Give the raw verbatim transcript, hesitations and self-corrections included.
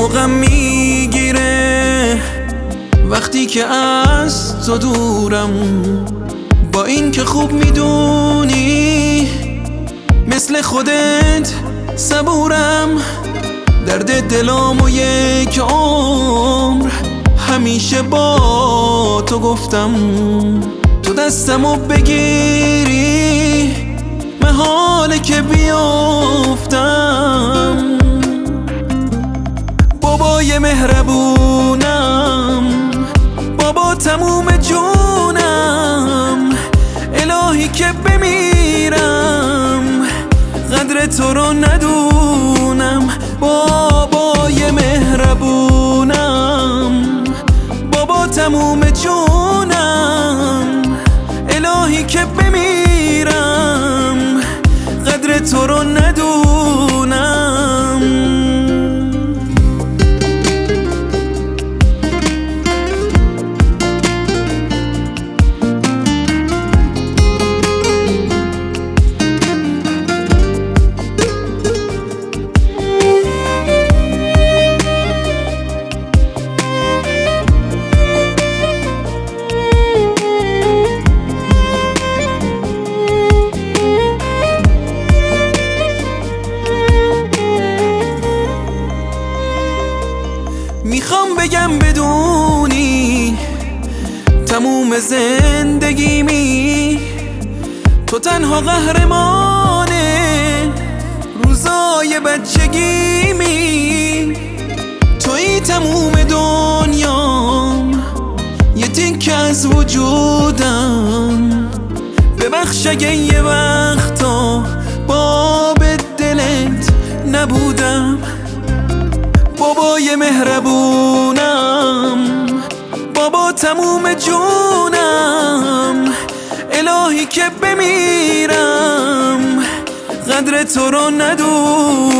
و غم میگیره وقتی که از تو دورم، با این که خوب میدونی مثل خودت صبورم. درد دلام و یک عمر همیشه با تو گفتم، تو دستمو بگیری محاله که بیافتم. بابای مهربونم، بابا تموم جونم، الهی که بمیرم قدر تو رو ندونم. بابای مهربونم، بابا تموم جونم، الهی که بمیرم قدر تو رو ندونم. میخوام بگم بدونی تموم زندگیمی تو تنها قهرمانه روزای بچگیمی. توی تموم دنیام، یه تیکه از وجودم. ببخش اگه یه وقتا باب دلت نبودم. بابای مهربونم، بابا تموم جونم، الهی که بمیرم قدر تو رو ندونم.